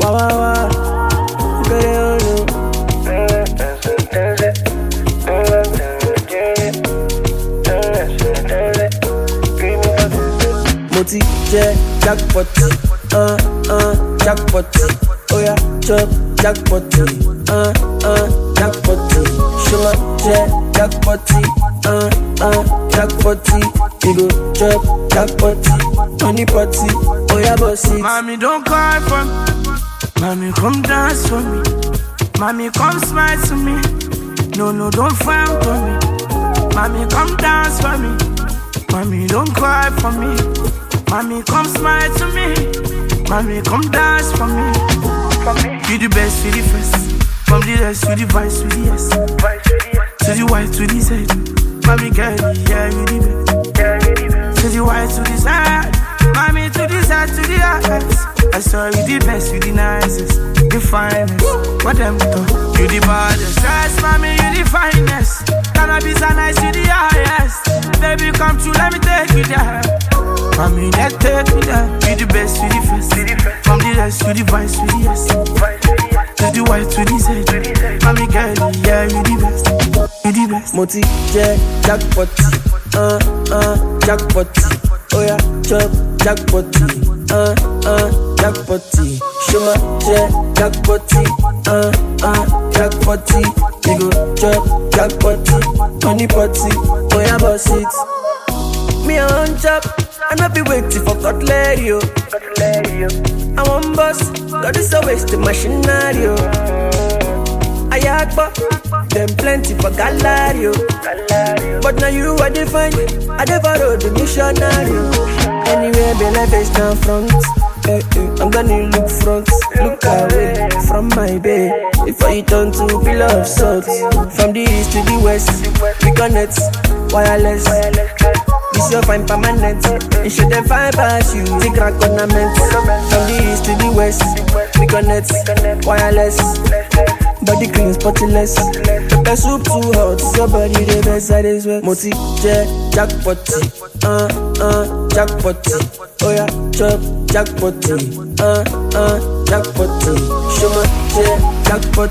Wawawa, Moti je jackpot, jackpot. Oh yeah, chop jackpot, jackpot. Shuma je jackpot, jackpot. You go chop jackpot, money potty. Oh yeah, bossy. Mommy, don't cry for me. Mommy, come dance for me. Mommy, come smile to me. No, don't frown for me. Mommy, come dance for me. Mommy, don't cry for me. Mommy, come smile to me. Mommy, come dance for me. You the best, you the first. From the S to the vice to the S. To the Y to the Z. Mommy, girl, yeah, you the best. To the Y to the Z. Mommy, to the Z to the S. I saw you the best, you the nicest, the finest. What them talk? You the baddest. Yes, mommy, you the finest. Cannabis are nice, you the highest. Baby, come true, let me take you there. Mommy, let's take me there. You the best, you the first. From the S to the vice to the S. To the Y to the Z. Mommy, girl, yeah, you the best. You the best. Moti je jackpot, jackpot. Oh yeah, chop jackpot, jackpot. Shuma je jackpot, jackpot. You go chop jackpot, money potty. Oh yeah, boss it. Me on chop, I not be waiting for cutlery. I want boss, got this a waste of machinery. I yakba, them plenty for gallery. But now you are defined, I never rode the missionary. Anywhere be like face down front. I'm gonna look front, look away from my bed. Before you turn to pillar of salt. From the east to the west, we connect, wireless. This your fine permanent. You should have fine pass you, the crack ornament. From the east to the west, we connect, wireless. Body clean, spotless. Pepper soup too hot, your body the best that is well. Moti je jackpot, jackpot. Oh yeah, chop jackpot, jackpot. Shuma je jackpot,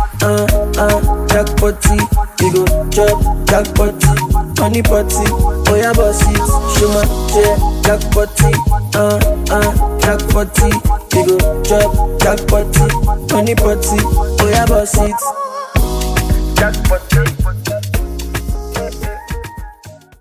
jackpot. You go chop jackpot, honey potty. Oh yeah, boss it. Shuma je jackpot, jackpot. You go chop jackpot, honey potty. Oh yeah, boss it. Jackpot.